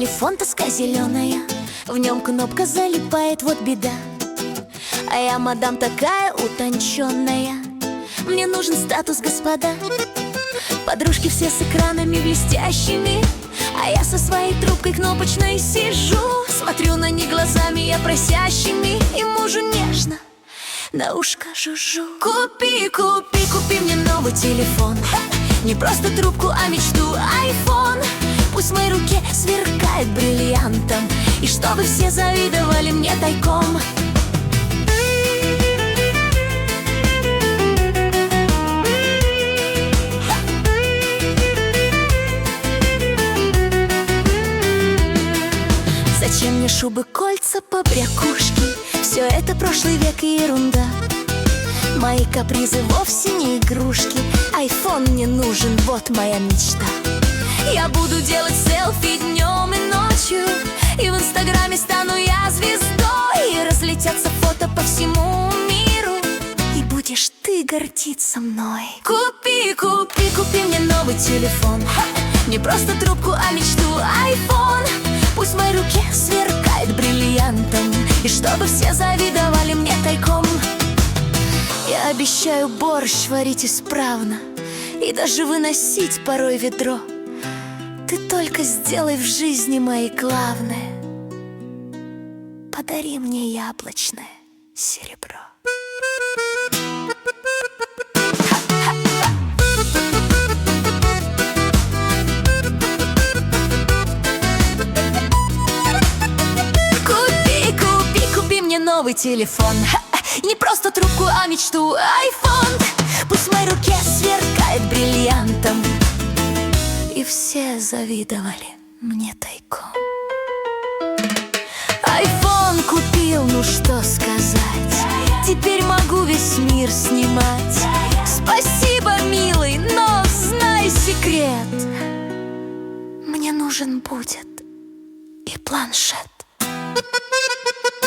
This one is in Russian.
телефон, тоска зеленая, в нем кнопка залипает, вот беда. А я мадам такая утонченная, мне нужен статус, господа. Подружки все с экранами блестящими, а я со своей трубкой кнопочной сижу. Смотрю на них глазами я просящими, и мужу нежно на ушко жужжу. Купи, купи, купи мне новый телефон. Не просто трубку, а мечту, айфон. Пусть в моей руке сверкает бриллиантом, и чтобы все завидовали мне тайком. Зачем мне шубы, кольца, побрякушки? Все это прошлый век и ерунда. Мои капризы вовсе не игрушки. Айфон мне нужен, вот моя мечта. Я буду делать селфи днем и ночью, и в инстаграме стану я звездой. И разлетятся фото по всему миру, и будешь ты гордиться мной. Купи, купи, купи мне новый телефон. Не просто трубку, а мечту, айфон. Пусть в моей руке сверкает бриллиантом, и чтобы все завидовали мне тайком. Я обещаю борщ варить исправно и даже выносить порой ведро. Ты только сделай в жизни моей главное: подари мне яблочное серебро. Купи, купи, купи мне новый телефон. Не просто трубку, а мечту, айфон. Пусть в моей руке сверкает бриллиантом, и все завидовали мне тайком. Айфон купил, ну что сказать, теперь могу весь мир снимать. Спасибо, милый, но знай секрет: мне нужен будет и планшет.